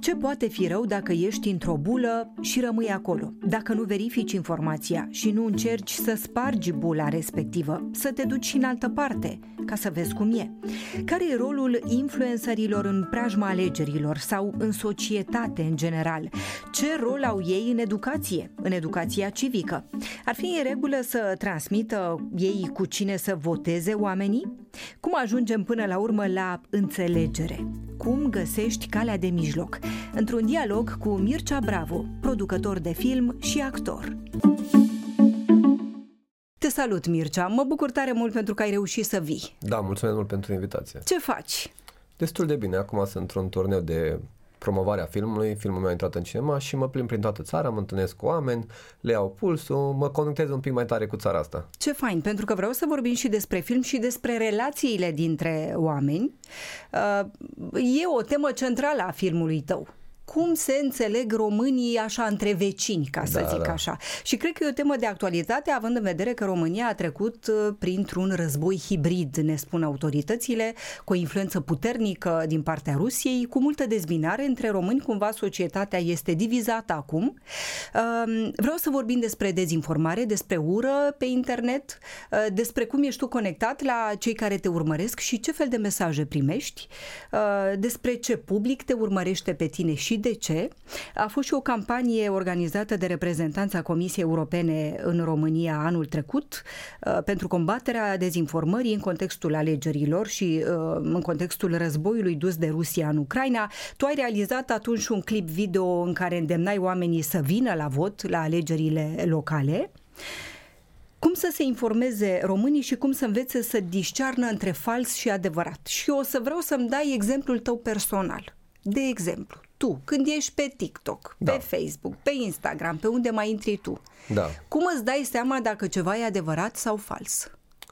Ce poate fi rău dacă ești într-o bulă și rămâi acolo? Dacă nu verifici informația și nu încerci să spargi bula respectivă, să te duci în altă parte, ca să vezi cum e. Care e rolul influencerilor în preajma alegerilor sau în societate în general? Ce rol au ei în educația civică? Ar fi în regulă să transmită ei cu cine să voteze oamenii? Cum ajungem până la urmă la înțelegere? Cum găsești calea de mijloc? Într-un dialog cu Mircea Bravo, producător de film și actor. Te salut, Mircea! Mă bucur tare mult pentru că ai reușit să vii. Da, mulțumesc mult pentru invitație. Ce faci? Destul de bine. Acum sunt într-un turneu de promovare a filmului. Filmul meu a intrat în cinema și mă plimb prin toată țara, mă întâlnesc cu oameni, le iau pulsul, mă conectez un pic mai tare cu țara asta. Ce fain, pentru că vreau să vorbim și despre film și despre relațiile dintre oameni. E o temă centrală a filmului tău. Cum se înțeleg românii așa între vecini, ca să zic așa. Și cred că e o temă de actualitate, având în vedere că România a trecut printr-un război hibrid, ne spun autoritățile, cu o influență puternică din partea Rusiei, cu multă dezbinare între români, cumva societatea este divizată acum. Vreau să vorbim despre dezinformare, despre ură pe internet, despre cum ești tu conectat la cei care te urmăresc și ce fel de mesaje primești, despre ce public te urmărește pe tine și de ce. A fost și o campanie organizată de reprezentanța Comisiei Europene în România anul trecut pentru combaterea dezinformării în contextul alegerilor și în contextul războiului dus de Rusia în Ucraina. Tu ai realizat atunci un clip video în care îndemnai oamenii să vină la vot la alegerile locale. Cum să se informeze românii și cum să învețe să discearnă între fals și adevărat? Și o să vreau să-mi dai exemplul tău personal. De exemplu, tu, când ești pe TikTok, pe Facebook, pe Instagram, pe unde mai intri tu, cum îți dai seama dacă ceva e adevărat sau fals?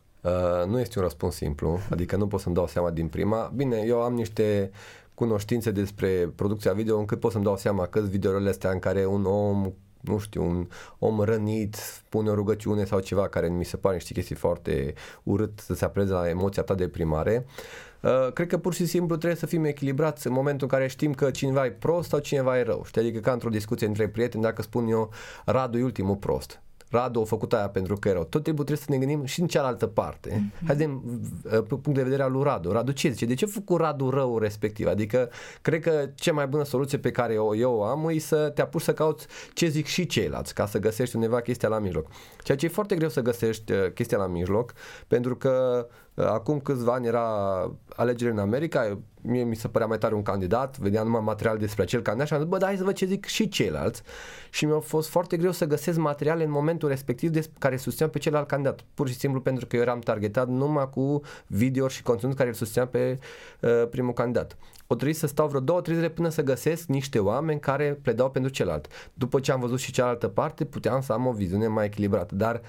Nu este un răspuns simplu, adică nu pot să-mi dau seama din prima. Bine, eu am niște cunoștințe despre producția video încât pot să-mi dau seama că videourile astea în care un om, nu știu, un om rănit pune o rugăciune sau ceva care mi se pare niște chestii foarte urât să se apreze la emoția ta de primare. Cred că pur și simplu trebuie să fim echilibrați în momentul în care știm că cineva e prost sau cineva e rău. Știi? Adică ca într-o discuție între prieteni, dacă spun eu Radu e ultimul prost, Radu a făcut aia pentru că e rău, tot timpul trebuie să ne gândim și în cealaltă parte. Hai de punct de vedere al lui Radu. Radu ce zice? De ce a făcut Radu rău respectiv? Adică cred că cea mai bună soluție pe care eu o am e să te apuci să cauți ce zic și ceilalți, ca să găsești undeva chestia la mijloc. Ceea ce e foarte greu să găsești chestia la mijloc, pentru că acum câțiva ani era alegeri în America, mie mi se părea mai tare un candidat, vedeam numai material despre acel candidat și am zis, hai să văd ce zic și ceilalți. Și mi-a fost foarte greu să găsesc materiale în momentul respectiv care susțineau pe celălalt candidat, pur și simplu pentru că eu eram targetat numai cu video și conținut care îl susținea pe primul candidat. O trebuie să stau vreo 2-3 zile până să găsesc niște oameni care pledau pentru celălalt. După ce am văzut și cealaltă parte, puteam să am o viziune mai echilibrată, dar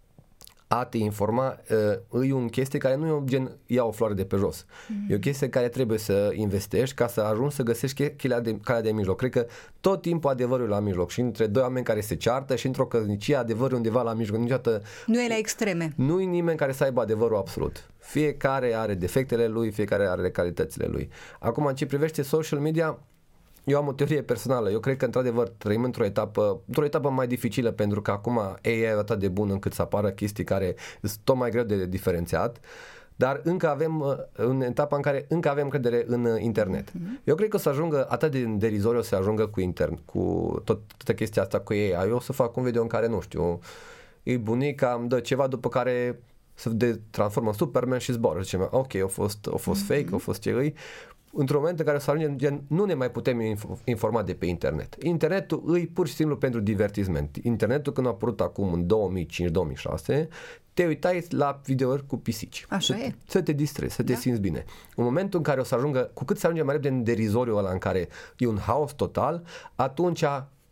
a te informa e un chestie care nu e un gen ia o floare de pe jos. E o chestie care trebuie să investești ca să ajungi să găsești calea de mijloc. Cred că tot timpul adevărul e la mijloc și între doi oameni care se ceartă și într-o căsnicie adevărul e undeva la mijloc. Niciodată nu e la extreme. Nu e nimeni care să aibă adevărul absolut. Fiecare are defectele lui, fiecare are calitățile lui. Acum, în ce privește social media, eu am o teorie personală. Eu cred că, într-adevăr, trăim într-o etapă mai dificilă, pentru că acum AI e atât de bun încât să apară chestii care sunt tot mai greu de diferențiat, dar încă avem, în etapa în care încă avem credere în internet. Eu cred că o să ajungă atât de derizoriu, o să ajungă cu toată chestia asta cu AI. Eu o să fac un video în care, nu știu, e bunica, îmi dă ceva, după care se transformă în Superman și zboară. Zicem, ok, a fost fake, a fost ce îi. Într-un moment în care să ajungem, nu ne mai putem informa de pe internet. Internetul e pur și simplu pentru divertisment. Internetul, când a apărut acum în 2005-2006, te uitai la videouri cu pisici. Așa e. Să te distrezi, să te simți bine. În momentul în care o să ajungă, cu cât se ajunge mai repede în derizoriul ăla în care e un haos total, atunci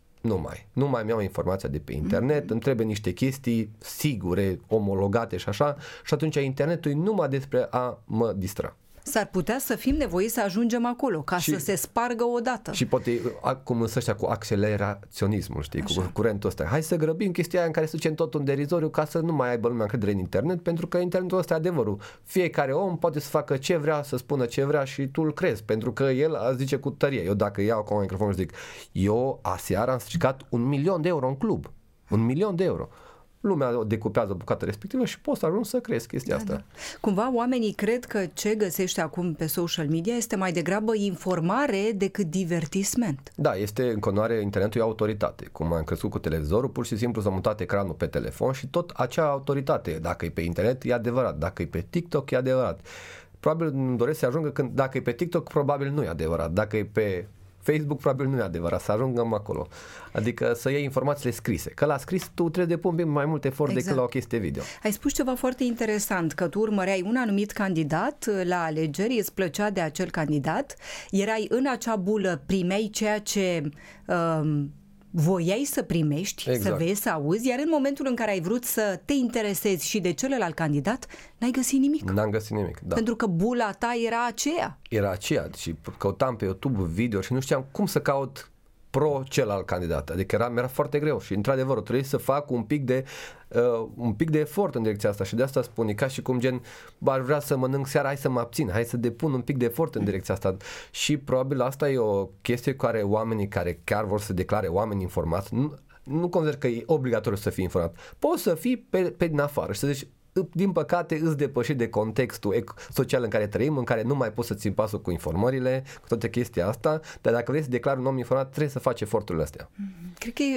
nu mai mi-au informația de pe internet, îmi trebuie niște chestii sigure, omologate și așa, și atunci internetul e numai despre a mă distra. S-ar putea să fim nevoiți să ajungem acolo, ca să se spargă odată. Și poate, cum însă ăștia cu acceleraționismul, știi, cu curentul ăsta. Hai să grăbim chestia aia în care să ducem totul în derizoriu ca să nu mai aibă lumea încredere în internet, pentru că internetul ăsta e adevărul. Fiecare om poate să facă ce vrea, să spună ce vrea și tu îl crezi, pentru că el zice cu tărie. Eu dacă iau cu un microfon și zic, eu aseară am stricat 1.000.000 de euro în club. 1.000.000 de euro. Lumea o decupează bucata respectivă și poți să ajungi să crezi chestia asta. Da. Cumva oamenii cred că ce găsești acum pe social media este mai degrabă informare decât divertisment. Da, este în continuare internetul e autoritate. Cum am crescut cu televizorul, pur și simplu s-a mutat ecranul pe telefon și tot acea autoritate. Dacă e pe internet, e adevărat. Dacă e pe TikTok, e adevărat. Probabil îmi doresc să ajungă când, dacă e pe TikTok, probabil nu e adevărat. Dacă e pe Facebook, probabil nu e adevărat, să ajungăm acolo. Adică să iei informațiile scrise. Că la scris tu trebuie de pun mai mult efort decât la o chestie video. Ai spus ceva foarte interesant, că tu urmăreai un anumit candidat la alegeri, îți plăcea de acel candidat, erai în acea bulă, primeai ceea ce voiai să primești, să vezi, să auzi, iar în momentul în care ai vrut să te interesezi și de celălalt candidat, n-ai găsit nimic. N-am găsit nimic, da. Pentru că bula ta era aceea. Era aceea și căutam pe YouTube video și nu știam cum să caut celălalt candidat. Adică mi-era foarte greu și într-adevăr trebuie să fac un pic de efort în direcția asta și de asta spun, e ca și cum gen, aș vrea să mănânc seara, hai să mă abțin, hai să depun un pic de efort în direcția asta și probabil asta e o chestie cu care oamenii care chiar vor să declare oameni informați, nu consider că e obligatoriu să fii informat. Poți să fii pe din afară și să zici, din păcate îți depășit de contextul social în care trăim, în care nu mai poți să ții pasul cu informările, cu toate chestia asta, dar dacă vrei să declari un om informat, trebuie să faci eforturile astea. Cred că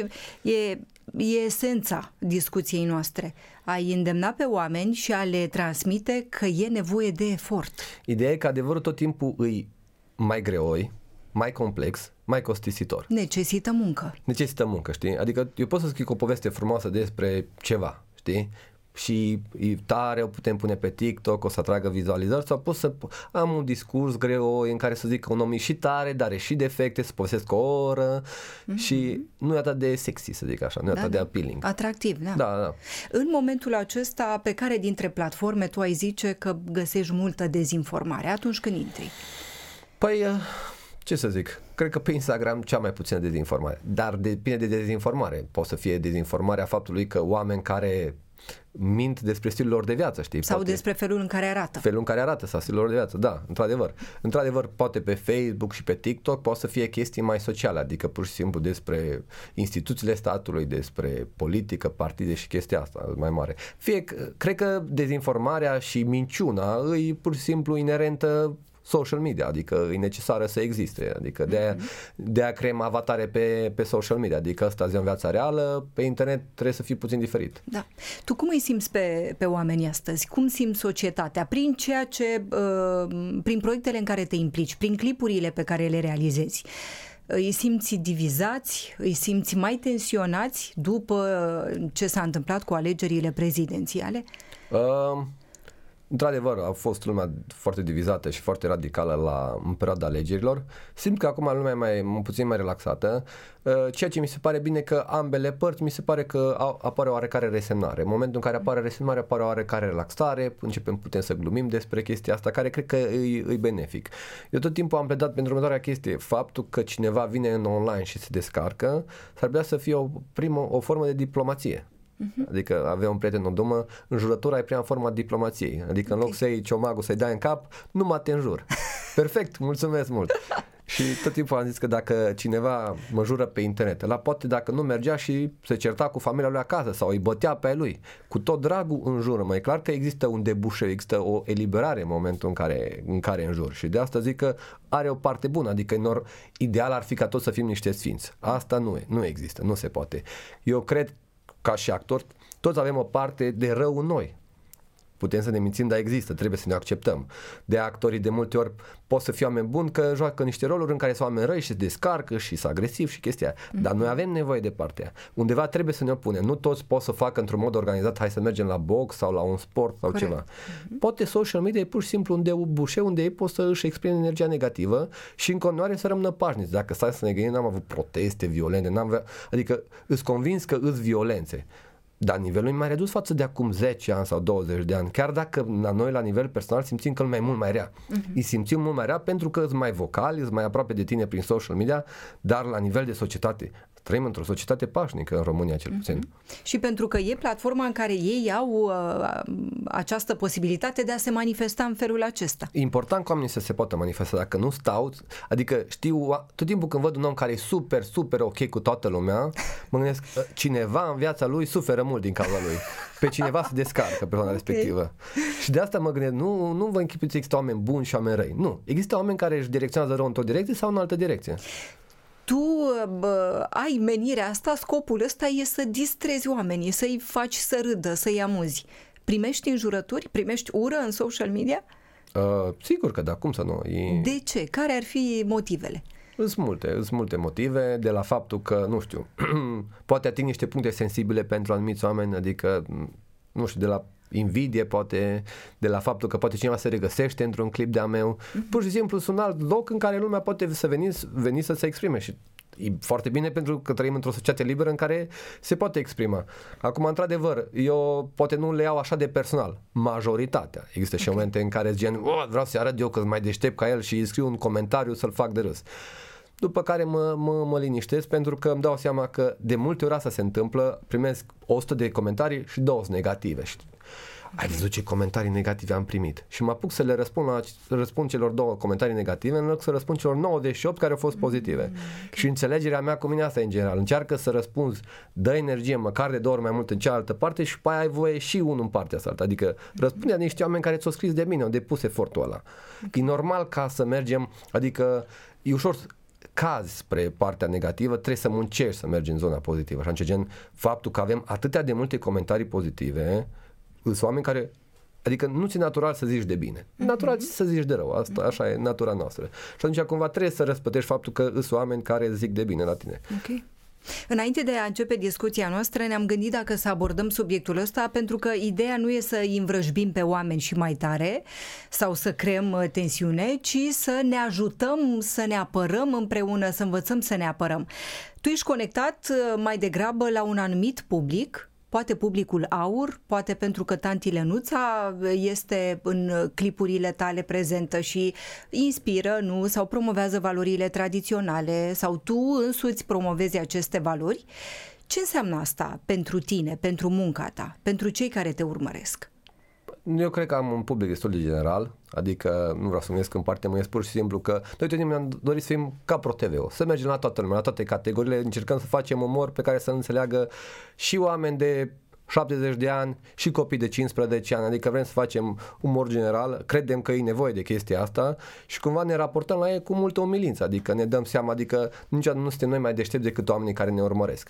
e esența discuției noastre. A-i îndemna pe oameni și a le transmite că e nevoie de efort. Ideea e că adevărul tot timpul îi mai greoi, mai complex, mai costisitor. Necesită muncă. Necesită muncă, știi? Adică eu pot să scriu o poveste frumoasă despre ceva, știi? Și tare o putem pune pe TikTok, o să atragă vizualizări, sau pot să am un discurs greu în care să zic că un om e și tare, dar are și defecte, să povestesc o oră și nu e atât de sexy, să zic așa, nu e atât de appealing. Atractiv, da. Da. În momentul acesta, pe care dintre platforme tu ai zice că găsești multă dezinformare atunci când intri? Păi, ce să zic, cred că pe Instagram cea mai puțină dezinformare, dar depinde de dezinformare. Poate să fie dezinformarea faptului că oameni care mint despre stilul lor de viață, știi? Sau despre felul în care arată. Felul în care arată sau stilul lor de viață, da, într-adevăr. Într-adevăr, poate pe Facebook și pe TikTok poate să fie chestii mai sociale, adică pur și simplu despre instituțiile statului, despre politică, partide și chestia asta mai mare. Cred că dezinformarea și minciuna e pur și simplu inerentă social media, adică e necesară să existe, adică de-aia creăm avatare pe social media, adică asta zi în viața reală, pe internet trebuie să fii puțin diferit. Da. Tu cum îi simți pe oamenii astăzi? Cum simți societatea? Prin ceea ce, prin proiectele în care te implici, prin clipurile pe care le realizezi, îi simți divizați, îi simți mai tensionați după ce s-a întâmplat cu alegerile prezidențiale? Într-adevăr, a fost lumea foarte divizată și foarte radicală în perioada alegerilor. Simt că acum lumea e puțin mai relaxată, ceea ce mi se pare bine că ambele părți mi se pare că apare oarecare resemnare. În momentul în care apare resemnare, apare oarecare relaxare, putem să glumim despre chestia asta, care cred că e benefic. Eu tot timpul am pledat pentru următoarea chestie. Faptul că cineva vine în online și se descarcă, s-ar putea să fie o formă de diplomație. Adică avea un prieten, o domă, înjurătura e prima formă a diplomației. Adică în loc să iei ciomagul, să-i dai în cap, numai te înjur. Perfect, mulțumesc mult. Și tot timpul am zis că dacă cineva mă jură pe internet, ăla poate dacă nu mergea și se certa cu familia lui acasă sau îi bătea pe ai lui, cu tot dragul înjură. Mai clar că există un debușeu, există o eliberare în momentul în care înjur. Și de asta zic că are o parte bună, adică ideal ar fi ca toți să fim niște sfinți. Asta nu există, nu se poate. Eu cred, ca și actori, toți avem o parte de rău în noi. Putem să ne mințim, dar există, trebuie să ne acceptăm. De actorii de multe ori pot să fie oameni buni că joacă niște roluri în care sunt oameni răi și se descarcă și sunt agresivi și chestia aia. Dar noi avem nevoie de partea aia. Undeva trebuie să ne opunem. Nu toți pot să facă într-un mod organizat, hai să mergem la box sau la un sport sau ceva. Poate social media e pur și simplu un debușeu unde ei pot să își exprime energia negativă și în continuare să rămână pașnici. Dacă stai să ne gândim, n-am avut proteste violente, adică îți convins că îți violențe. dar nivelul e mai redus față de acum 10 ani sau 20 de ani, chiar dacă la noi la nivel personal simțim că lumea e mult mai rea. Îi simțim mult mai rea pentru că sunt mai vocali, sunt mai aproape de tine prin social media, dar la nivel de societate, trăim într-o societate pașnică în România cel puțin. Și pentru că e platforma în care ei au această posibilitate de a se manifesta în felul acesta. E important ca oamenii să se poată manifesta, dacă nu stau, adică știu, tot timpul când văd un om care e super, super ok cu toată lumea, mă gândesc, cineva în viața lui suferă mult din cauza lui. Pe cineva se descarcă persoana respectivă. Și de asta mă gândesc, nu vă închipuiți că există oameni buni și oameni răi. Nu, există oameni care își direcționează rău într-o direcție sau în altă direcție. Tu ai menirea asta, scopul ăsta e să distrezi oamenii, să-i faci să râdă, să-i amuzi. Primești înjurături? Primești ură în social media? Sigur că da, cum să nu? De ce? Care ar fi motivele? Sunt multe motive, de la faptul că, nu știu, poate ating niște puncte sensibile pentru anumiți oameni, adică, nu știu, de la invidie, poate, de la faptul că poate cineva se regăsește într-un clip de-a meu. Pur și simplu sunt un alt loc în care lumea poate să veni să se exprime și e foarte bine pentru că trăim într-o societate liberă în care se poate exprima. Acum, într-adevăr, eu poate nu le iau așa de personal. Majoritatea. Există și momente în care gen, vreau să arăt eu că sunt mai deștept ca el și îi scriu un comentariu să-l fac de râs. După care mă liniștesc pentru că îmi dau seama că de multe ori asta se întâmplă, primesc 100 de comentarii și 2 sunt negative. Ai văzut ce comentarii negative am primit? Și mă apuc să le răspund celor 2 comentarii negative în loc să răspund celor 98 care au fost pozitive. Și înțelegerea mea cu mine asta e în general. Încearcă să răspunzi, dă energie măcar de 2 ori mai mult în cealaltă parte și pe aia ai voie și unul în partea asta. Adică răspunde la niște oameni care ți-au scris de bine, au depus efortul ăla. E normal ca să mergem, adică e ușor cazi spre partea negativă, trebuie să muncești să mergi în zona pozitivă. Așa gen, faptul că avem atâtea de multe comentarii pozitive, sunt oameni care, adică nu ți-e natural să zici de bine. Natural să zici de rău. Asta, așa e natura noastră. Și atunci cumva trebuie să răspătești faptul că sunt oameni care zic de bine la tine. Ok. Înainte de a începe discuția noastră, ne-am gândit dacă să abordăm subiectul ăsta, pentru că ideea nu e să îi învrăjbim pe oameni și mai tare sau să creăm tensiune, ci să ne ajutăm să ne apărăm împreună, să învățăm să ne apărăm. Tu ești conectat mai degrabă la un anumit public, poate publicul aur, poate pentru că tanti Lenuța este în clipurile tale prezentă și inspiră, nu? Sau promovează valorile tradiționale, sau tu însuți promovezi aceste valori. Ce înseamnă asta pentru tine, pentru munca ta, pentru cei care te urmăresc? Eu cred că am un public destul de general, adică nu vreau să mă în parte, mă pur și simplu că noi tot ne-am dorit să fim ca ProTV, să mergem la toată lumea, la toate categoriile, încercăm să facem umor pe care să înțeleagă și oameni de 70 de ani și copii de 15 ani, adică vrem să facem umor general, credem că e nevoie de chestia asta și cumva ne raportăm la ei cu multă umilință, adică ne dăm seama, adică niciodată nu suntem noi mai deștepți decât oamenii care ne urmăresc.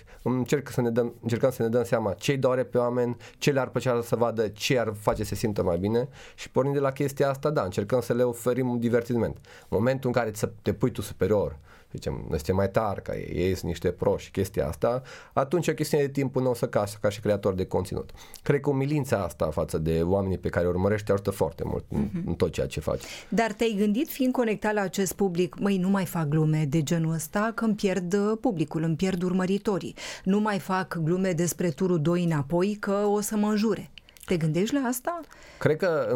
Încercăm să ne dăm seama ce-i doare pe oameni, ce le-ar plăcea să vadă, ce ar face să se simtă mai bine și pornind de la chestia asta, da, încercăm să le oferim un divertisment. În momentul în care te pui tu superior, zicem, noi suntem mai tari ca ei sunt niște pro și chestia asta, atunci e o chestiune de timp până o să cași ca și creator de conținut. Cred că umilința asta față de oamenii pe care urmărești te ajută foarte mult în tot ceea ce faci. Dar te-ai gândit, fiind conectat la acest public, măi, nu mai fac glume de genul ăsta că îmi pierd publicul, îmi pierd urmăritorii. Nu mai fac glume despre turul 2 înapoi că o să mă înjure. Te gândești la asta? Cred că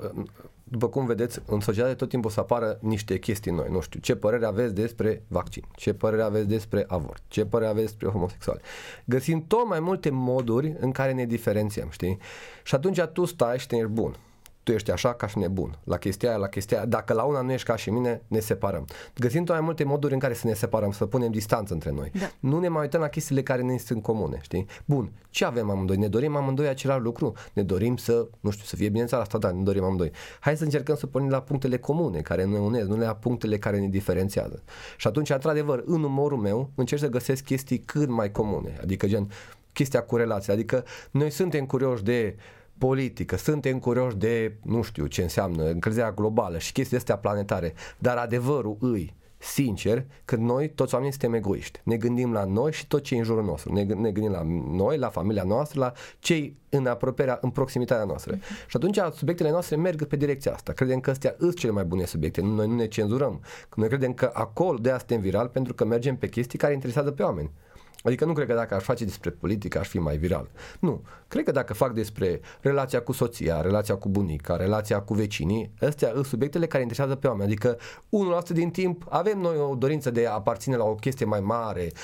după cum vedeți, în societate tot timpul o să apară niște chestii noi. Nu știu, ce părere aveți despre vaccin, ce părere aveți despre avort, ce părere aveți despre homosexuali. Găsim tot mai multe moduri în care ne diferențiem, știi? Și atunci tu stai și te ești bun. Tu ești așa ca și nebun. La chestia aia, dacă la una nu ești ca și mine, ne separăm. Găsim tot mai multe moduri în care să ne separăm, să punem distanță între noi. Da. Nu ne mai uităm la chestiile care ne sunt comune, știi? Bun, ce avem amândoi? Ne dorim amândoi același lucru? Ne dorim să, nu știu, să fie bine țara asta, da, ne dorim amândoi. Hai să încercăm să pornim la punctele comune care ne unesc, nu la punctele care ne diferențiază. Și atunci, într-adevăr, în umorul meu, încerc să găsesc chestii cât mai comune, adică gen chestia cu relații, adică noi suntem curioși de politică, suntem curioși de, nu știu ce înseamnă, încălzirea globală și chestii astea planetare, dar adevărul îi, sincer, că noi, toți oamenii, suntem egoiști. Ne gândim la noi și tot ce e în jurul nostru. Ne gândim la noi, la familia noastră, la cei în proximitatea noastră. Și atunci subiectele noastre merg pe direcția asta. Credem că astea sunt cele mai bune subiecte. Noi nu ne cenzurăm. Noi credem că acolo de asta suntem viral pentru că mergem pe chestii care interesează pe oameni. Adică nu cred că dacă aș face despre politică aș fi mai viral. Nu. Cred că dacă fac despre relația cu soția, relația cu bunica, relația cu vecinii, astea sunt subiectele care interesează pe oameni. Adică 1% din timp avem noi o dorință de a aparține la o chestie mai mare,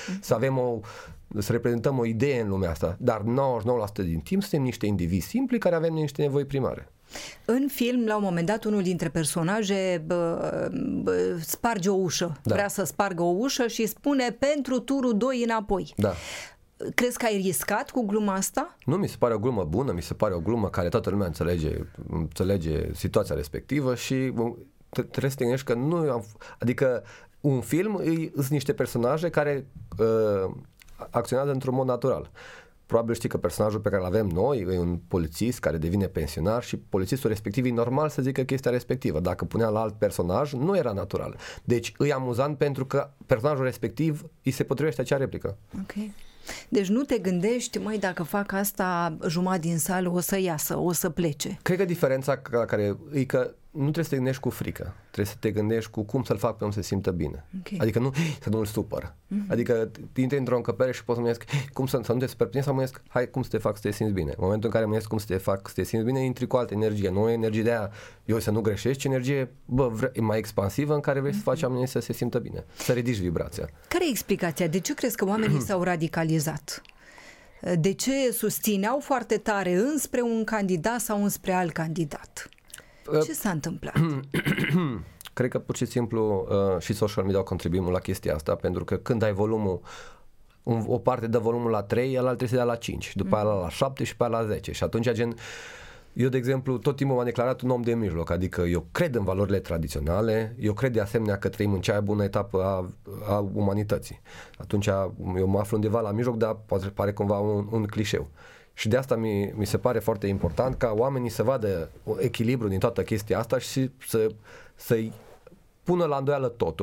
să reprezentăm o idee în lumea asta, dar 99% din timp suntem niște indivizi simpli care avem niște nevoi primare. În film, la un moment dat, unul dintre personaje sparge o ușă. Vrea să spargă o ușă și spune pentru turul 2 înapoi. Da. Crezi că ai riscat cu gluma asta? Nu, mi se pare o glumă bună, mi se pare o glumă care toată lumea înțelege situația respectivă și trebuie să te gândești că adică un film sunt niște personaje care acționează într-un mod natural. Probabil știi că personajul pe care îl avem noi e un polițist care devine pensionar și polițistul respectiv e normal să zică chestia respectivă. Dacă punea la alt personaj, nu era natural. Deci e amuzant pentru că personajul respectiv îi se potrivește acea replică. Ok. Deci nu te gândești, măi, dacă fac asta, jumătate din sală o să iasă, o să plece. Cred că diferența care e că nu trebuie să te gândești cu frică. Trebuie să te gândești cu cum să-l fac pe om să se simtă bine. Okay. Adică nu să nu-l supăr. Adică intri într-o încăpere și poți să mă gândesc cum să nu te supăr pe tine sau mă gândesc hai cum să te fac să te simți bine. În momentul în care mă gândesc cum să te fac să te simți bine, intri cu altă energie. Nu e energie de aia, eu să nu greșești, ci energie e mai expansivă în care vrei să faci oamenii să se simtă bine. Să ridici vibrația. Care e explicația? De ce crezi că oamenii s-au radicalizat? De ce susțineau foarte tare înspre un candidat sau înspre alt candidat? Ce s-a întâmplat? Cred că pur și simplu și social media au contribuit mult la chestia asta, pentru că când ai volumul, o parte dă volumul la 3, ăla trebuie să dea la 5, după aia la 7 și după aia la 10. Și atunci eu, de exemplu, tot timpul m-am declarat un om de mijloc, adică eu cred în valorile tradiționale, eu cred de asemenea că trăim în cea mai bună etapă a umanității. Atunci eu mă aflu undeva la mijloc, dar poate pare cumva un clișeu. Și de asta mi se pare foarte important ca oamenii să vadă echilibru din toată chestia asta și să-i pună la îndoială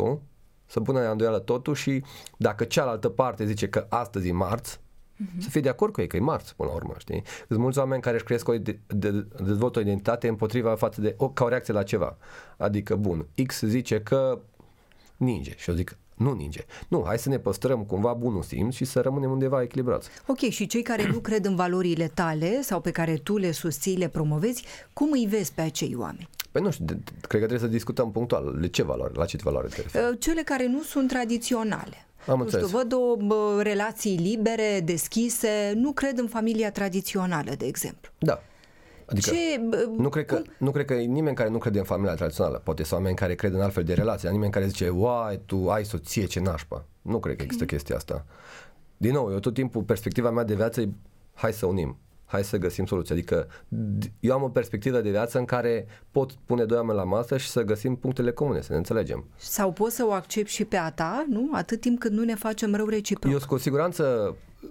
totul, și dacă cealaltă parte zice că astăzi e marți, să fie de acord cu ei că e marți până la urmă, știi? Sunt mulți oameni care își cresc dezvoltă o identitate împotriva față de ca o reacție la ceva. Adică, bun, X zice că ninge și eu zic nu ninge. Nu, hai să ne păstrăm cumva bunul simț și să rămânem undeva echilibrați. Ok, și cei care nu cred în valorile tale sau pe care tu le susții, le promovezi, cum îi vezi pe acei oameni? Păi nu știu, cred că trebuie să discutăm punctual. De ce valoare? La ce valoare te referi? Cele care nu sunt tradiționale. Am înțeles. Văd relații libere, deschise, nu cred în familia tradițională, de exemplu. Da. Adică nu cred că e nimeni care nu crede în familia tradițională. Poate să oameni care cred în altfel de relații, nimeni care zice, uai, tu ai soție, ce nașpa. Nu cred că există chestia asta. Din nou, eu tot timpul, perspectiva mea de viață e, hai să unim, hai să găsim soluții. Adică eu am o perspectivă de viață în care pot pune doi oameni la masă și să găsim punctele comune, să ne înțelegem. Sau poți să o accepti și pe a ta, nu? Atât timp cât nu ne facem rău reciproc. Eu cu siguranță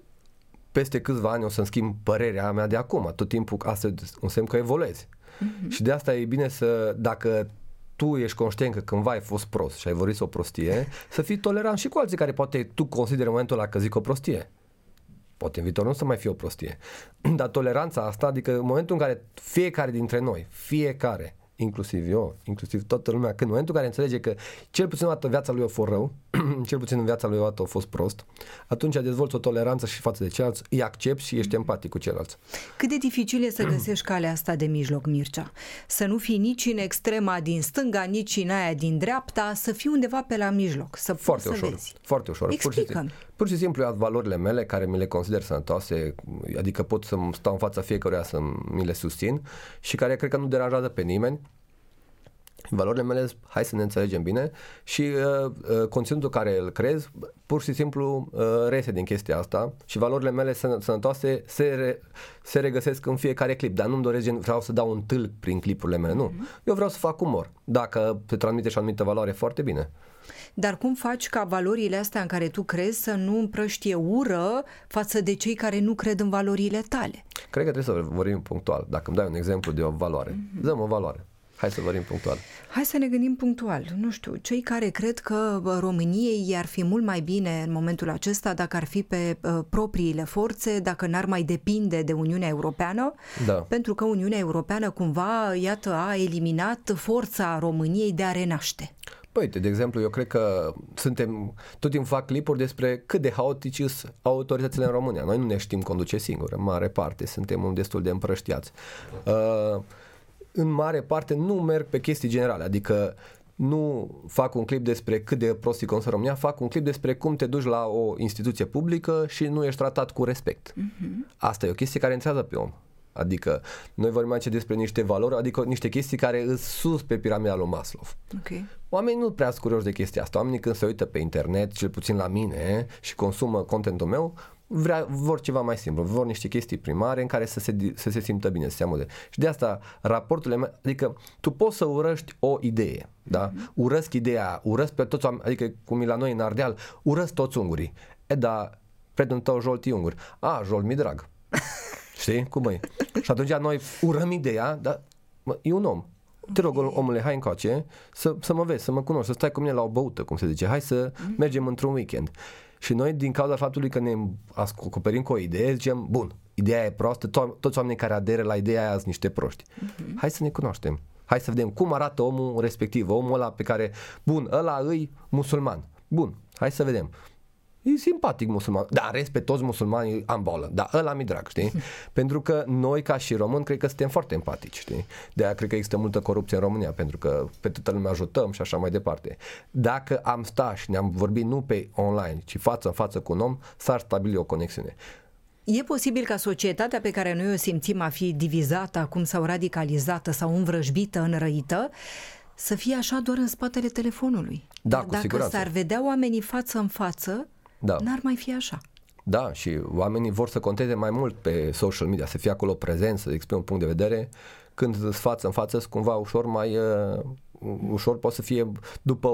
peste câțiva ani o să-mi schimb părerea mea de acum. Tot timpul asta e un semn că evoluezi. Și de asta e bine dacă tu ești conștient că cândva ai fost prost și ai vorbit o prostie, să fii tolerant și cu alții care poate tu consideri în momentul ăla că zic o prostie. Poate în viitor nu să mai fie o prostie. Dar toleranța asta, adică în momentul în care fiecare dintre noi, inclusiv eu, inclusiv toată lumea, când în momentul în care înțelege că cel puțin o dată viața lui a fost rău, cel puțin în viața lui o dată a fost prost, atunci dezvolți o toleranță și față de ceilalți, îi accepti și ești empatic cu ceilalți. Cât de dificil e să găsești calea asta de mijloc, Mircea? Să nu fii nici în extrema din stânga, nici în aia din dreapta, să fii undeva pe la mijloc, să foarte poți ușor, să vezi. Foarte ușor. Explică-mi. Pur și simplu iau valorile mele care mi le consider sănătoase, adică pot să stau în fața fiecăruia să mi le susțin și care cred că nu deranjează pe nimeni. Valorile mele, hai să ne înțelegem bine, și conținutul care îl creez pur și simplu reiese din chestia asta și valorile mele sănătoase se regăsesc în fiecare clip, dar nu-mi doresc vreau să dau un tâlc prin clipurile mele, nu. Eu vreau să fac umor. Dacă se transmite și o anumită valoare, foarte bine. Dar cum faci ca valorile astea în care tu crezi să nu împrăștie ură față de cei care nu cred în valorile tale? Cred că trebuie să vorbim punctual. Dacă îmi dai un exemplu de o valoare, dăm o valoare. Hai să vorbim punctual. Hai să ne gândim punctual. Nu știu, cei care cred că României i-ar fi mult mai bine în momentul acesta dacă ar fi pe propriile forțe, dacă n-ar mai depinde de Uniunea Europeană, pentru că Uniunea Europeană cumva, iată, a eliminat forța României de a renaște. Păi, uite, de exemplu, eu cred că tot timpul fac clipuri despre cât de haotici sunt autoritățile în România. Noi nu ne știm conduce singuri, în mare parte, suntem destul de împrăștiați. În mare parte nu merg pe chestii generale, adică nu fac un clip despre cât de prost e condusă România, fac un clip despre cum te duci la o instituție publică și nu ești tratat cu respect. Asta e o chestie care întrează pe om. Adică noi vorbim aici despre niște valori, adică niște chestii care îs sus pe piramida lui Maslow. Okay. Oamenii nu prea sunt curioși de chestia asta. Oamenii când se uită pe internet, cel puțin la mine, și consumă contentul meu, vor ceva mai simplu, vor niște chestii primare în care să se simtă bine, să se amuze. Și de asta raporturile mele, adică tu poți să urăști o idee, da? Urăsc ideea, urăsc pe toți oameni, adică cum e la noi în Ardeal, urăsc toți ungurii. Dar prietenul tău Jolt e ungur. Jolt mi drag. Știi? Cum e? Și atunci noi urăm ideea, dar e un om. Te rog, omule, hai încoace să mă vezi, să mă cunoști, să stai cu mine la o băută, cum se zice. Hai să mergem într-un weekend. Și noi, din cauza faptului că ne acoperim cu o idee, zicem, bun, ideea e proastă, toți oamenii care aderă la ideea aia sunt niște proști. Hai să ne cunoaștem. Hai să vedem cum arată omul respectiv, omul ăla pe care, bun, ăla îi musulman. Bun, hai să vedem. E simpatic musulman, dar rest pe toți musulmanii am bolă, dar ăla mi drag, știi? Pentru că noi ca și români cred că suntem foarte empatici, știi? De-aia cred că există multă corupție în România, pentru că pe toată lumea ajutăm și așa mai departe. Dacă am stat și ne-am vorbit nu pe online, ci față în față cu un om, s-ar stabili o conexiune. E posibil ca societatea pe care noi o simțim a fi divizată acum sau radicalizată sau învrăjbită, înrăită, să fie așa doar în spatele telefonului. Da, cu dacă siguranță. s-ar vedea oamenii față în față, n-ar mai fi așa. Da, și oamenii vor să conteze mai mult pe social media, să fie acolo prezent, să exprime un punct de vedere. Când sunt față în față, cumva ușor poate să fie după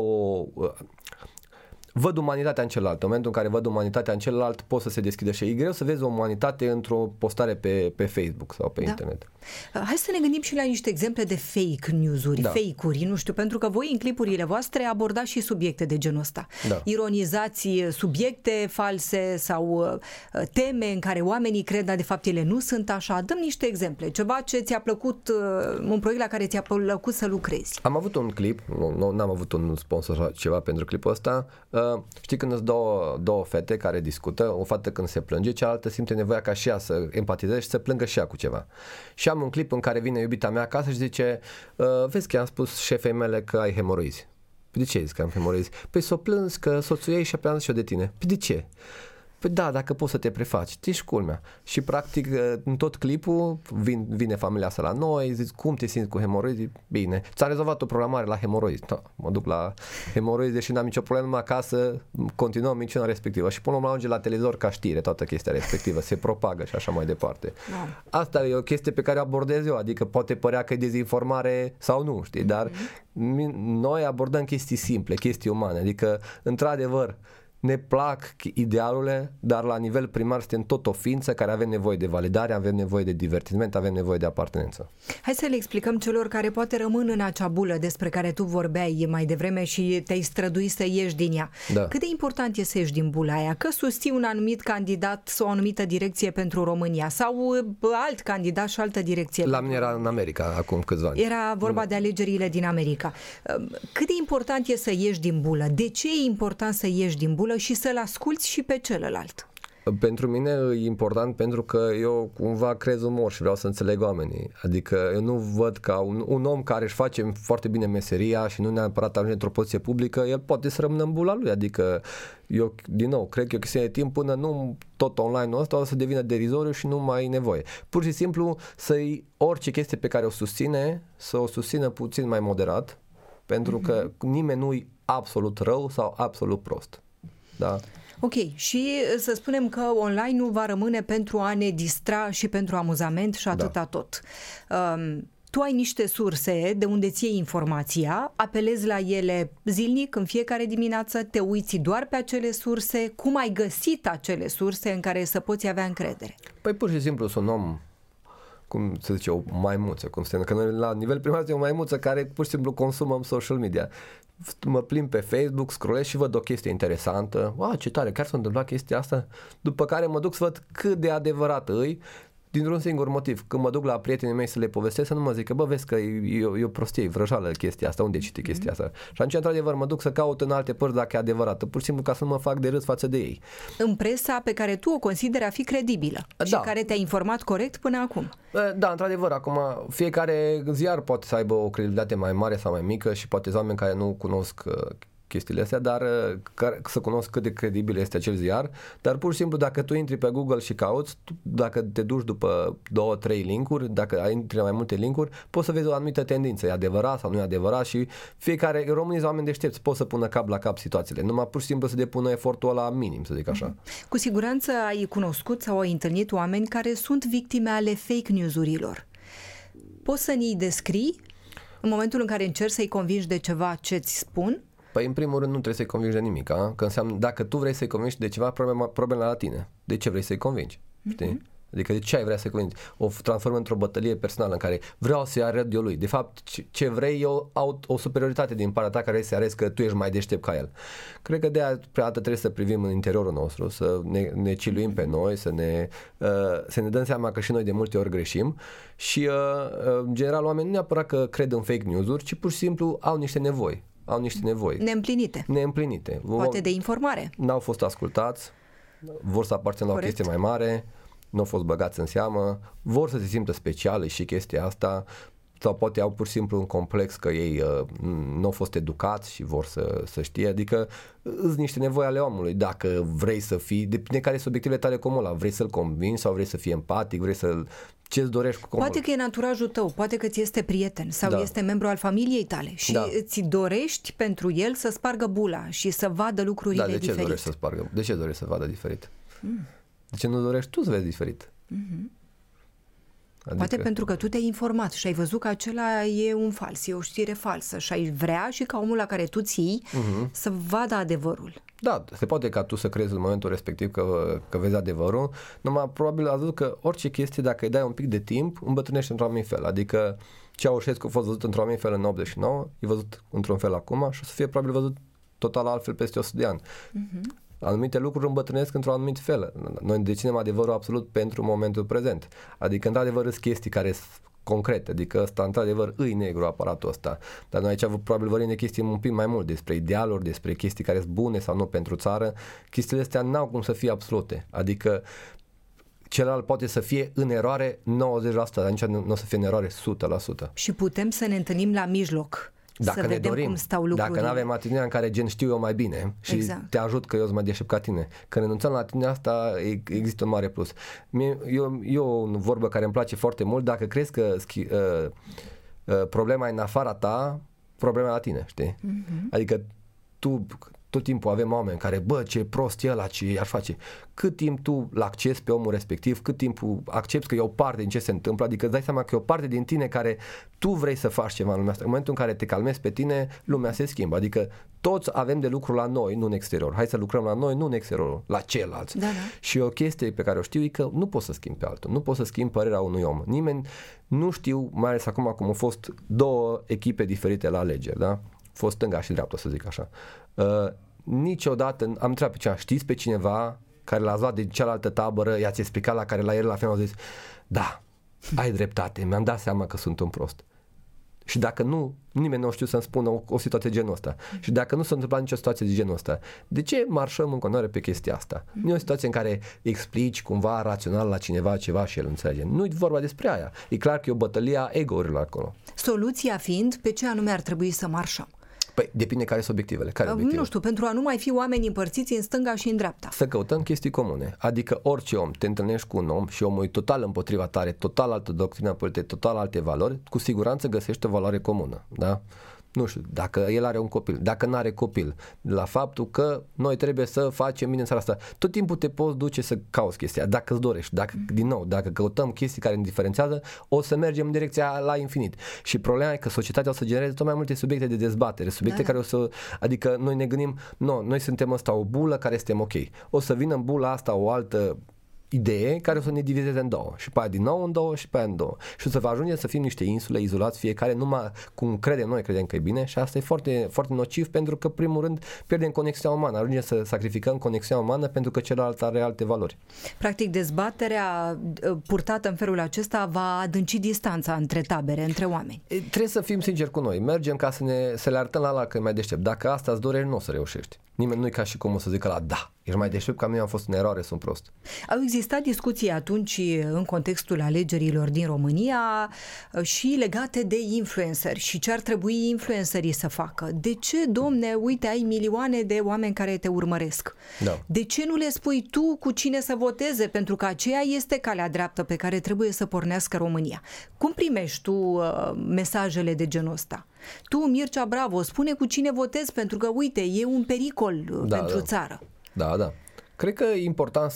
văd umanitatea în celălalt. În momentul în care văd umanitatea în celălalt, pot să se deschidă și e greu să vezi o umanitate într-o postare pe Facebook sau pe internet. Hai să ne gândim și la niște exemple de fake news-uri, fake-uri, nu știu, pentru că voi în clipurile voastre abordați și subiecte de genul ăsta. Ironizați subiecte false sau teme în care oamenii cred, dar de fapt ele nu sunt așa. Dăm niște exemple, ceva ce ți-a plăcut, un proiect la care ți-a plăcut să lucrezi. Am avut un clip, n-am avut un sponsor ceva pentru clipul ăsta. Știi când îți două fete care discută, o fată când se plânge, cealaltă simte nevoia ca și ea să empatizeze și să plângă și ea cu ceva. Și am un clip în care vine iubita mea acasă și zice, vezi că i-am spus șefei mele că ai hemoroizi. Păi de ce zici că am hemoroizi? Păi s-o plâns că soțul ei și-a plâns și eu de tine. Păi de ce? Păi da, dacă poți să te prefaci, ești culmea. Și practic în tot clipul vine familia asta la noi, zic, cum te simți cu hemoroizi? Bine, ți-a rezolvat o programare la hemoroizi. Da, mă duc la hemoroizi, deși n-am nicio problemă acasă, continuăm minciuna respectivă. Și până la urmă ajunge la televizor ca știre toată chestia respectivă, se propagă și așa mai departe. Asta e o chestie pe care o abordez eu, adică poate părea că e dezinformare sau nu, știi, dar noi abordăm chestii simple, chestii umane, adică într-adevăr ne plac idealurile, dar la nivel primar suntem tot o ființă care avem nevoie de validare, avem nevoie de divertisment, avem nevoie de apartenență. Hai să le explicăm celor care poate rămân în acea bulă despre care tu vorbeai mai devreme și te-ai străduit să ieși din ea. Cât de important e să ieși din bula aia? Că susții un anumit candidat sau o anumită direcție pentru România sau alt candidat și altă direcție? La mine era în America acum câțiva ani. Era vorba de alegerile din America. Cât de important e să ieși din bulă? De ce e important să ieși din bulă și să-l asculți și pe celălalt? Pentru mine e important pentru că eu cumva crez umor și vreau să înțeleg oamenii. Adică eu nu văd ca un om care își face foarte bine meseria și nu neapărat ajunge într-o poziție publică, el poate să rămână în bula lui. Adică eu, din nou, cred că e o chestie de timp până nu tot online-ul ăsta o să devină derizoriu și nu mai ai nevoie. Pur și simplu orice chestie pe care o susține, să o susțină puțin mai moderat, pentru că nimeni nu-i absolut rău sau absolut prost. Da. Ok, și să spunem că online-ul va rămâne pentru a ne distra și pentru amuzament și atâta tot. Tu ai niște surse de unde ți iei informația, apelezi la ele zilnic, în fiecare dimineață, te uiți doar pe acele surse. Cum ai găsit acele surse în care să poți avea încredere? Păi pur și simplu sunt un om, cum se zice, o maimuță, cum suntem, că noi la nivel primar suntem o maimuță care pur și simplu consumăm social media. Mă plimb pe Facebook, scrollez și văd o chestie interesantă. Ce tare, chiar s-a întâmplat chestia asta? După care mă duc să văd cât de adevărată îi. dintr-un singur motiv. Când mă duc la prietenii mei să le povestesc, să nu mă zică, bă, vezi că e o prostie, e vrăjală chestia asta, unde citi chestia asta? Și atunci, într-adevăr, mă duc să caut în alte părți dacă e adevărată, pur și simplu ca să nu mă fac de râs față de ei. În presa pe care tu o consideri a fi credibilă și care te-a informat corect până acum. Da, într-adevăr, acum fiecare ziar poate să aibă o credibilitate mai mare sau mai mică și poate oameni care nu cunosc chestiile astea, dar să cunosc cât de credibil este acel ziar, dar pur și simplu dacă tu intri pe Google și cauți, dacă te duci după 2-3 linkuri, dacă intri la mai multe linkuri, poți să vezi o anumită tendință, e adevărat sau nu e adevărat și fiecare, românii sunt oameni deștepți, pot să pună cap la cap situațiile, numai pur și simplu să depună efortul ăla minim, să zic așa. Cu siguranță ai cunoscut sau ai întâlnit oameni care sunt victime ale fake news-urilor. Poți să ni descrii în momentul în care încerci să-i convingi de ceva ce-ți spun? Păi, în primul rând, nu trebuie să-i convingi de nimic, că înseamnă, dacă tu vrei să-i convingi de ceva, problema la tine. De ce vrei să-i convingi? Știi? Adică de ce ai vrea să-i convingi? O transformă într-o bătălie personală în care vreau să-i arăt eu lui. De fapt, ce vrei e o superioritate din partea ta care să arăți că tu ești mai deștept ca el. Cred că de aia trebuie să privim în interiorul nostru, să ne ciluim pe noi, să ne dăm seama că și noi de multe ori greșim și, în general, oamenii nu neapărat că cred în fake news-uri, ci pur și simplu au niște nevoi. Neîmplinite. Poate de informare. N-au fost ascultați, vor să aparțină la o chestie mai mare, nu au fost băgați în seamă, vor să se simtă speciale și chestia asta, sau poate au pur și simplu un complex că ei nu au fost educați și vor să știe, adică îți niște nevoi ale omului, dacă vrei să fii, depinde care sunt obiectivele tale cu omul, vrei să-l convingi sau vrei să fii empatic, vrei să ce-ți dorești cu omul. Poate că e naturajul tău, poate că ți este prieten sau este membru al familiei tale și ți dorești pentru el să spargă bula și să vadă lucrurile diferit. De ce dorești să spargă? De ce dorești să vadă diferit? De ce nu dorești tu să vezi diferit? Adică... Poate pentru că tu te-ai informat și ai văzut că acela e un fals, e o știre falsă și ai vrea și ca omul la care tu ții să vadă adevărul. Da, se poate ca tu să crezi în momentul respectiv că vezi adevărul, numai probabil a văzut că orice chestie, dacă îi dai un pic de timp, îmbătrânește într-un anumit fel. Adică Ceaușescu a fost văzut într-un anumit fel în 89, e văzut într-un fel acum și o să fie probabil văzut total altfel peste 100 de ani. Anumite lucruri îmbătrânesc într-un anumit fel. Noi deținem adevărul absolut pentru momentul prezent. Adică, într-adevăr, sunt chestii care sunt concrete. Adică ăsta, într-adevăr, îi negru aparatul ăsta. Dar noi aici probabil vorbim de chestii un pic mai mult despre idealuri, despre chestii care sunt bune sau nu pentru țară. Chestiile astea n-au cum să fie absolute. Adică celălalt poate să fie în eroare 90%, dar nici nu o să fie în eroare 100%. Și putem să ne întâlnim la mijloc. Dacă să ne vedem dorim, cum stau lucrurile. dacă nu avem atitudinea în care gen știu eu mai bine și te ajut că eu sunt mai deștept ca tine. Când renunțăm la atitudinea asta, există un mare plus. Eu o vorbă care îmi place foarte mult, dacă crezi că problema e în afara ta, problema e la tine, știi? Adică tu tot timpul avem oameni care, bă, ce prost e ăla, ce ar face. Cât timp tu l-accesi pe omul respectiv, cât timp accepti că e o parte din ce se întâmplă, adică îți dai seama că e o parte din tine care tu vrei să faci ceva în lumea asta. În momentul în care te calmezi pe tine, lumea se schimbă. Adică toți avem de lucru la noi, nu în exterior. Hai să lucrăm la noi, nu în exterior, la ceilalți. Da. Și o chestie pe care o știu e că nu poți să schimbi pe altul, nu poți să schimbi părerea unui om. Nimeni nu știu, mai ales acum cum au fost două echipe diferite la alegeri, da? Fost stânga și dreapta, să zic așa. Niciodată am întrebat pe cineva, știți pe cineva care l-a luat de cealaltă tabără, i-ați explicat la care la el la final a zis, da, ai dreptate, mi-am dat seama că sunt un prost. Și dacă nu, nimeni nu știu să-mi spună o situație de genul ăsta. Și dacă nu s-a întâmplat nicio situație de genul ăsta, de ce marșăm în continuare pe chestia asta? Nu e o situație în care explici cumva rațional la cineva ceva și el înțelege. Nu e vorba despre aia. E clar că e o bătălie a ego-urilor acolo. Soluția fiind, pe ce anume ar trebui să marșăm? Păi depinde care sunt obiectivele. Nu știu, pentru a nu mai fi oameni împărțiți în stânga și în dreapta. Să căutăm chestii comune. Adică orice om, te întâlnești cu un om și omul e total împotriva tare, total altă doctrină politică, total alte valori, cu siguranță găsești o valoare comună. Da? Nu știu, dacă el are un copil, dacă nu are copil, la faptul că noi trebuie să facem bine în țara asta. Tot timpul te poți duce să cauți chestia, dacă îți dorești, dacă căutăm chestii care ne diferențiază, o să mergem în direcția la infinit. Și problema e că societatea o să genereze tot mai multe subiecte de dezbatere, subiecte care o să, adică noi ne gândim, noi suntem ăsta o bulă care suntem ok. O să vină în bula asta o altă idee care o să ne divizeze în două și pe aia din nou în două și pe aia în două și o să va ajunge să fim niște insule izolați, fiecare numai cum credem că e bine și asta e foarte, foarte nociv pentru că primul rând pierdem conexiunea umană, ajungem să sacrificăm conexiunea umană pentru că celălalt are alte valori. Practic dezbaterea purtată în felul acesta va adânci distanța între tabere, între oameni. Trebuie să fim sinceri cu noi, mergem ca să le arătăm la ala că e mai deștept. Dacă asta îți dorești, nu o să reușești. Nimeni nu e ca și cum o să zică la da, ești mai deștept ca mine, am fost în eroare, sunt prost. Au existat discuții atunci în contextul alegerilor din România și legate de influenceri și ce ar trebui influencerii să facă. De ce, domne, uite, ai milioane de oameni care te urmăresc? Da. De ce nu le spui tu cu cine să voteze? Pentru că aceea este calea dreaptă pe care trebuie să pornească România. Cum primești tu mesajele de genul ăsta? Tu, Mircea Bravo, spune cu cine votezi pentru că, uite, e un pericol pentru țară. Da. Cred că e important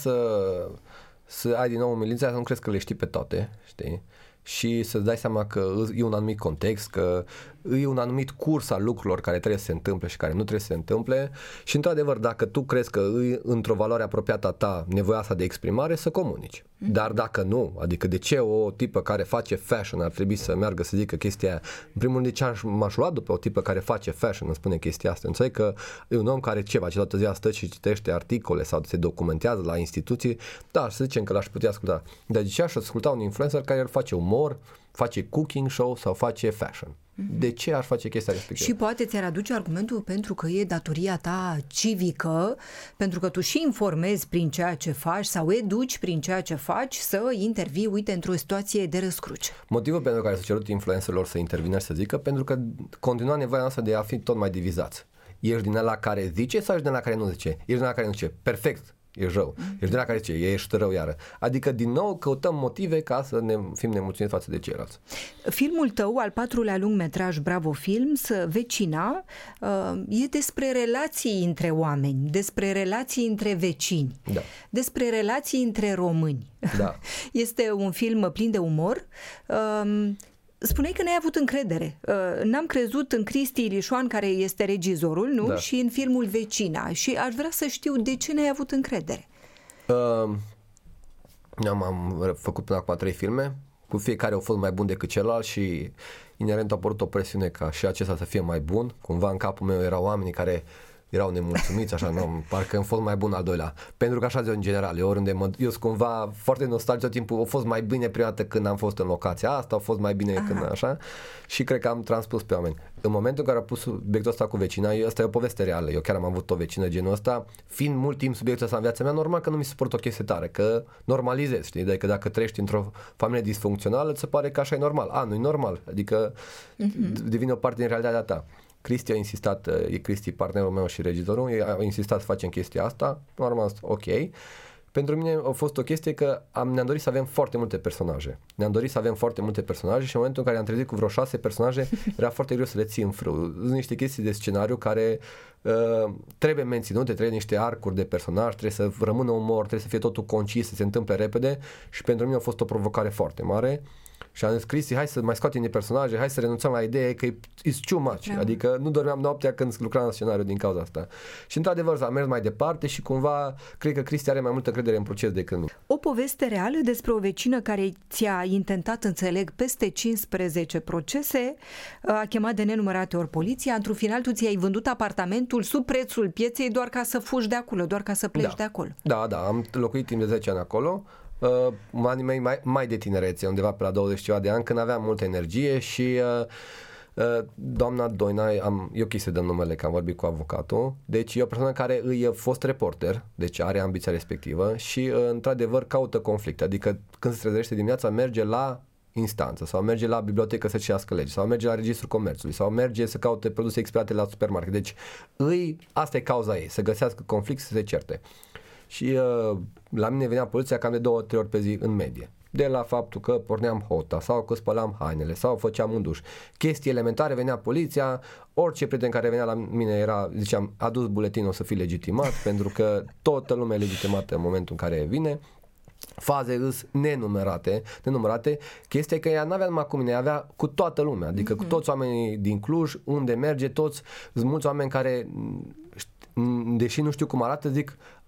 să ai din nou umilința, să nu crezi că le știi pe toate, știi? Și să-ți dai seama că e un anumit context, că e un anumit curs al lucrurilor care trebuie să se întâmple și care nu trebuie să se întâmple și într-adevăr dacă tu crezi că e într-o valoare apropiată a ta nevoia asta de exprimare, să comunici. Dar dacă nu, adică de ce o tipă care face fashion ar trebui să meargă să zică chestia aia? În primul rând, de ce m-aș lua după o tipă care face fashion îmi spune chestia asta? Înțeleg că e un om care ce toată ziua stă și citește articole sau se documentează la instituții, da, să zicem că l-aș putea asculta. Dar de ce aș asculta un influencer care îl face umor, face cooking show sau face fashion? De ce ar face chestia respectivă? Și poate ți-ar aduce argumentul pentru că e datoria ta civică, pentru că tu și informezi prin ceea ce faci sau educi prin ceea ce faci să intervii, uite, într-o situație de răscruce. Motivul pentru care s-a cerut influencerilor să intervină și să zică, pentru că continua nevoia noastră de a fi tot mai divizați. Ești din ăla care zice sau ești din ăla care nu zice? Ești din ăla care nu zice, perfect, ești rău. Ești din ăla care zice, ești rău iară. Adică din nou căutăm motive ca să ne fim nemulțumiți față de ceilalți. Filmul tău, al 4-lea lungmetraj Bravo Films, Vecina, e despre relații între oameni, despre relații între vecini, despre relații între români. Da. Este un film plin de umor. Spuneai că n-ai avut încredere. N-am crezut în Cristi Ilișoan, care este regizorul, nu? Da. Și în filmul Vecina. Și aș vrea să știu de ce n-ai avut încredere. Am făcut până acum 3 filme. Cu fiecare au fost mai bun decât celălalt și inerent a apărut o presiune ca și acesta să fie mai bun. Cumva în capul meu erau oamenii care erau nemulțumiți, așa, nu, parcă am fost mai bun al doilea. Pentru că așa zic în general, eu sunt cumva foarte nostalgic tot timpul, a fost mai bine prima dată când am fost în locația asta, a fost mai bine când așa și cred că am transpus pe oameni. În momentul în care a pus subiectul ăsta cu vecina, asta e o poveste reală, eu chiar am avut o vecină genul ăsta, fiind mult timp subiectul ăsta în viața mea, normal că nu mi se pare o chestie tare, că normalizezi, știi, adică dacă trăiești într-o familie disfuncțională, îți se pare că așa e normal. Nu e normal, adică devine o parte din realitatea ta. Cristi a insistat, e Cristi partenerul meu și regizorul, a insistat să facem chestia asta, normal, ok. Pentru mine a fost o chestie că ne-am dorit să avem foarte multe personaje. Ne-am dorit să avem foarte multe personaje și în momentul în care am trezit cu vreo 6 personaje, era foarte greu să le ții în frâu. Sunt niște chestii de scenariu care trebuie menținute, trebuie niște arcuri de personaj, trebuie să rămână umor, trebuie să fie totul concis, să se întâmple repede și pentru mine a fost o provocare foarte mare. Și am zis, Cristi, hai să mai scoatem de personaje, hai să renunțăm la idee că it's too much. Adică nu dormeam noaptea când lucram la scenariu din cauza asta. Și într-adevăr s-a mers mai departe și cumva cred că Cristi are mai multă credere în proces decât mine. O poveste reală despre o vecină care ți-a intentat, înțeleg, peste 15 procese, a chemat de nenumărate ori poliția, într-un final tu ți-ai vândut apartamentul sub prețul pieței doar ca să fugi de acolo, doar ca să pleci de acolo. Da, am locuit timp de 10 ani acolo. Anii mei mai de tinerețe, undeva pe la 20 ceva de ani, când aveam multă energie și doamna Doina, eu chis să dăm numele că am vorbit cu avocatul, deci e o persoană care e fost reporter, deci are ambiția respectivă și într-adevăr caută conflict, adică când se trezește dimineața merge la instanță sau merge la bibliotecă să citească legi sau merge la registrul comerțului sau merge să caute produse expirate la supermarket, deci asta e cauza ei, să găsească conflict, să se certe. Și la mine venea poliția cam de 2-3 ori pe zi în medie. De la faptul că porneam hota sau că spălam hainele sau făceam un duș. Chestii elementare, venea poliția, orice prieten care venea la mine ziceam, adus buletinul să fii legitimat, pentru că toată lumea e legitimată în momentul în care vine. Faze îs nenumărate. Chestia e că ea n-avea numai cu mine, avea cu toată lumea, adică cu toți oamenii din Cluj, unde merge, sunt mulți oameni care, deși nu știu cum arată, zic,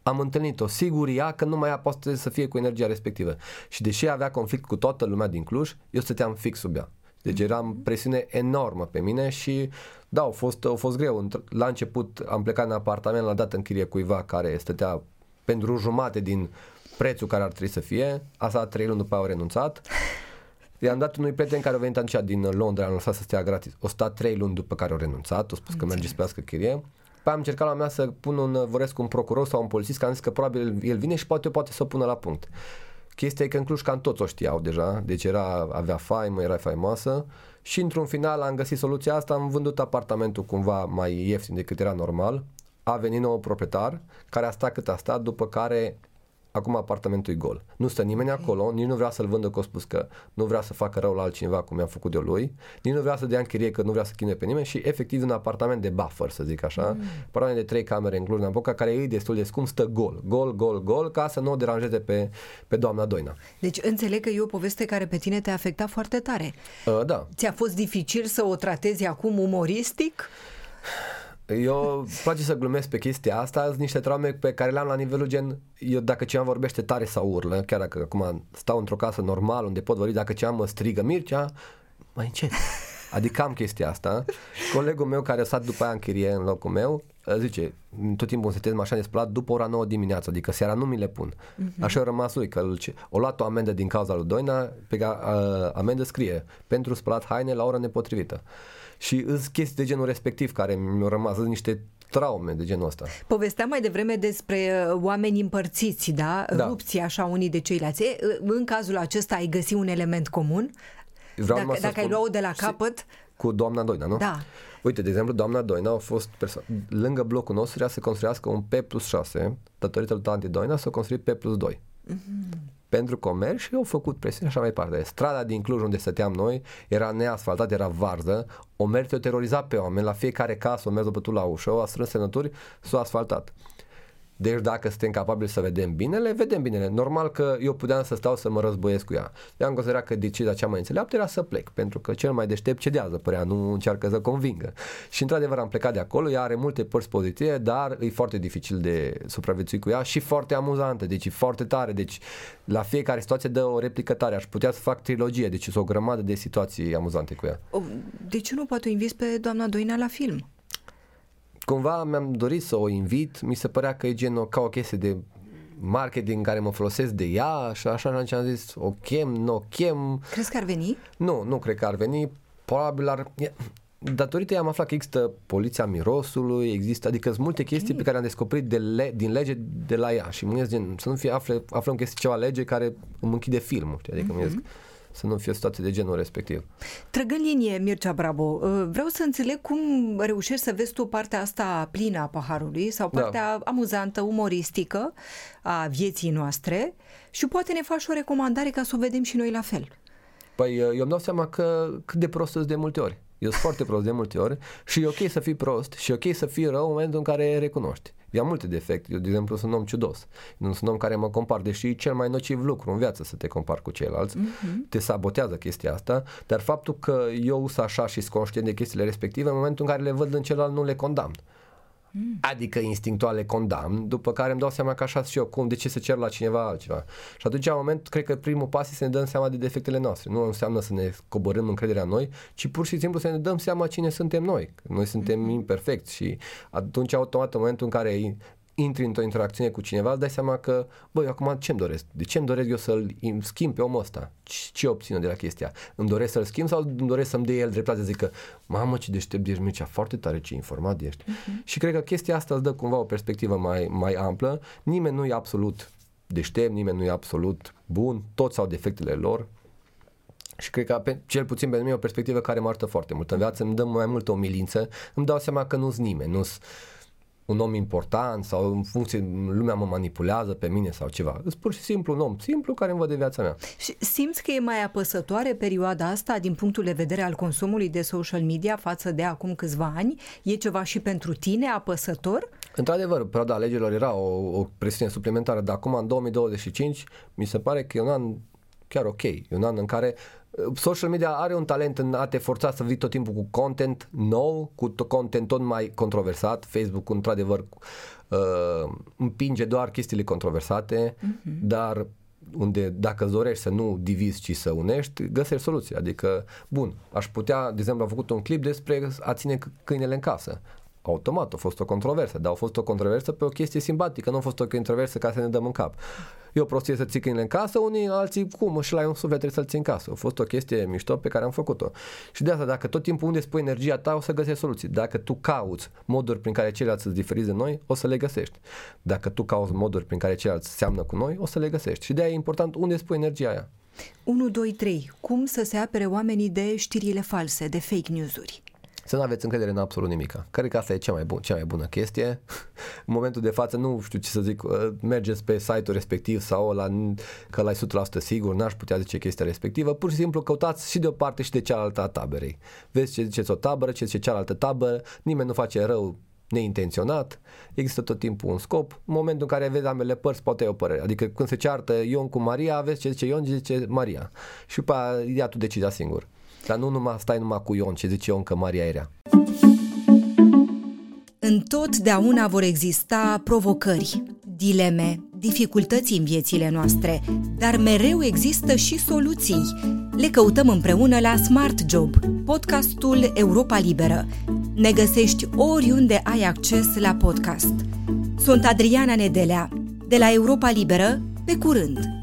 am întâlnit-o, sigur ea că numai ea poate să fie cu energia respectivă. Și deși avea conflict cu toată lumea din Cluj, eu stăteam fix sub ea. Deci era presiune enormă pe mine și da, a fost greu. La început am plecat în apartament, l-am dat în chirie cuiva care stătea pentru jumate din prețul care ar trebui să fie. Asta 3 luni după au renunțat. I-am dat unui prieten care a venit atunci din Londra, am lăsat să stea gratis. O stat 3 luni după care au renunțat, a spus că merge să plătească chirie. Păi am încercat la mea să vorbesc cu un procuror sau un polițist, că am zis că probabil el vine și poate să o pună la punct. Chestia e că în Cluj cam toți o știau deja, deci avea faimă, era faimoasă și într-un final am găsit soluția asta, am vândut apartamentul cumva mai ieftin decât era normal, a venit nou proprietar care a stat cât a stat, după care acum apartamentul e gol. Nu stă nimeni acolo, nici nu vrea să-l vândă, că a spus că nu vrea să facă rău la altcineva cum i-am făcut eu lui, nici nu vrea să dea în chirie, că nu vrea să chinuie pe nimeni și efectiv un apartament de buffer, să zic așa, apartament de 3 camere în Cluj-Napoca, care e destul de scump, stă gol, ca să nu o deranjeze pe doamna Doina. Deci înțeleg că e o poveste care pe tine te-a afectat foarte tare. Da. Ți-a fost dificil să o tratezi acum umoristic? Eu place să glumesc pe chestia asta, sunt niște traume pe care le-am la nivelul gen, eu dacă cineva vorbește tare sau urlă, chiar dacă acum stau într-o casă normal unde pot vorbi, dacă cineva mă strigă Mircea, mai încet. Adică am chestia asta. Colegul meu care a stat după aia în chirie în locul meu, zice, tot timpul setez mașina de spălat după ora 9 dimineața, adică seara nu mi le pun. Așa a rămas lui, că o luat o amendă din cauza lui Doina, pe care amendă scrie, pentru spălat haine la ora nepotrivită. Și îs chestii de genul respectiv care mi-au rămas, niște traume de genul ăsta. Povesteam mai devreme despre oameni împărțiți, da? Rupți așa unii de ceilalți. În cazul acesta ai găsit un element comun? Dacă ai luat-o de la capăt? Cu doamna Doina, nu? Da. Uite, de exemplu, doamna Doina a fost lângă blocul nostru, vrea să construiască un P+6, datorită lui tanti Doina s-a construit P+2. Pentru comerț și au făcut presiune așa mai departe. Strada din Cluj unde stăteam noi era neasfaltată, era varză, o mers o teroriza pe oameni, la fiecare casă o mers o bătut la ușă, o a strâns semnături, s-a asfaltat. Deci dacă suntem capabili să vedem binele, vedem binele. Normal că eu puteam să stau să mă războiesc cu ea. Eu am considerat că decizia cea mai înțeleaptă era să plec, pentru că cel mai deștept cedează, părea, nu încearcă să convingă. Și într-adevăr am plecat de acolo, ea are multe părți pozitive, dar e foarte dificil de supraviețuit cu ea și foarte amuzantă, deci e foarte tare, deci la fiecare situație dă o replică tare, aș putea să fac trilogie, deci o grămadă de situații amuzante cu ea. De ce nu poate o inviți pe doamna Doina la film? Cumva mi-am dorit să o invit, mi se părea că e ca o chestie de marketing care mă folosesc de ea și așa am zis, o chem, nu o chem. Crezi că ar veni? Nu cred că ar veni, probabil datorită ei am aflat că există poliția mirosului, adică sunt multe chestii pe care am descoperit din lege de la ea și mă gândesc să nu fie aflăm chestii ceva lege care îmi închide filmul, adică mă gândesc să nu fie o situație de genul respectiv. Trăgând linie, Mircea Brabo, vreau să înțeleg cum reușești să vezi tu partea asta plină a paharului sau partea amuzantă, umoristică a vieții noastre și poate ne faci o recomandare ca să o vedem și noi la fel. Păi eu îmi dau seama că cât de prost sunt de multe ori. Eu sunt foarte prost de multe ori și e ok să fii prost și e ok să fii rău în momentul în care recunoști. Eu am multe defecte, eu de exemplu sunt un om ciudos, nu sunt un om care mă compar, deși cel mai nociv lucru în viață să te compari cu ceilalți, te sabotează chestia asta, dar faptul că eu sunt așa și sunt conștient de chestiile respective, în momentul în care le văd în celălalt nu le condamn. Adică instinctual le condamn, după care îmi dau seama că așa și eu, de ce să cer la cineva altceva. Și atunci, în moment, cred că primul pas este să ne dăm seama de defectele noastre. Nu înseamnă să ne coborâm încrederea în noi, ci pur și simplu să ne dăm seama cine suntem noi. Noi suntem imperfecți și atunci, automat, în momentul în care intri într-o interacțiune cu cineva, îți dai seama că, băi, acum ce-mi doresc? De ce îmi doresc eu să-l schimb pe omul ăsta? Ce obțin de la chestia? Îmi doresc să-l schimb sau îmi doresc să-mi dea el dreptate, să zică, mamă, ce deștept ești, Mircea, foarte tare, ce informat ești. Și cred că chestia asta îți dă cumva o perspectivă mai amplă. Nimeni nu e absolut deștept, nimeni nu e absolut bun, toți au defectele lor. Și cred că, cel puțin pentru mine, o perspectivă care mă ajută foarte mult. În viață îmi dă mai multă umilință, îmi dau seama că nu-s nimeni, nu-s un om important sau în funcție lumea mă manipulează pe mine sau ceva. Sunt pur și simplu un om simplu care îmi văd de viața mea. Și simți că e mai apăsătoare perioada asta din punctul de vedere al consumului de social media față de acum câțiva ani? E ceva și pentru tine apăsător? Într-adevăr, perioada alegerilor era o presiune suplimentară, dar acum în 2025 mi se pare că e un an chiar ok. E un an în care social media are un talent în a te forța să vii tot timpul cu content nou, cu content tot mai controversat. Facebook, într-adevăr, împinge doar chestiile controversate, dar unde dacă îți dorești să nu divizi, ci să unești, găsești soluții. Adică, bun, aș putea, de exemplu, am făcut un clip despre a ține câinele în casă. Automat a fost o controversă, dar a fost o controversă pe o chestie simpatică, nu a fost o controversă ca să ne dăm în cap. E o prostie să ții câinele în casă, unii alții, cum, și la un suflet trebuie să-l ții în casă. A fost o chestie mișto pe care am făcut-o. Și de asta, dacă tot timpul unde spui energia ta, o să găsești soluții. Dacă tu cauți moduri prin care ceilalți îți diferiți de noi, o să le găsești. Dacă tu cauți moduri prin care ceilalți seamănă cu noi, o să le găsești. Și de aia e important unde spui energia aia. 1, 2, 3. Cum să se apere oamenii de știrile false, de fake news-uri? Să nu aveți încredere în absolut nimica. Cred că asta e cea mai bună chestie. În momentul de față nu știu ce să zic, mergeți pe site-ul respectiv sau că l-ai 100% sigur, n-aș putea zice chestia respectivă. Pur și simplu căutați și de o parte și de cealaltă a taberei. Vezi ce ziceți o tabără, ce zice cealaltă tabără, nimeni nu face rău neintenționat, există tot timpul un scop. În momentul în care vezi ambele părți, poate ai o părere. Adică când se ceartă Ion cu Maria, vezi ce zice Ion, ce zice Maria. Și după aia ia tu decizia singur. Dar nu stai numai cu Ion, ce zice Ion că Maria e rea. Întotdeauna vor exista provocări, dileme, dificultăți în viețile noastre, dar mereu există și soluții. Le căutăm împreună la Smart Job, podcastul Europa Liberă. Ne găsești oriunde ai acces la podcast. Sunt Adriana Nedelea, de la Europa Liberă, pe curând!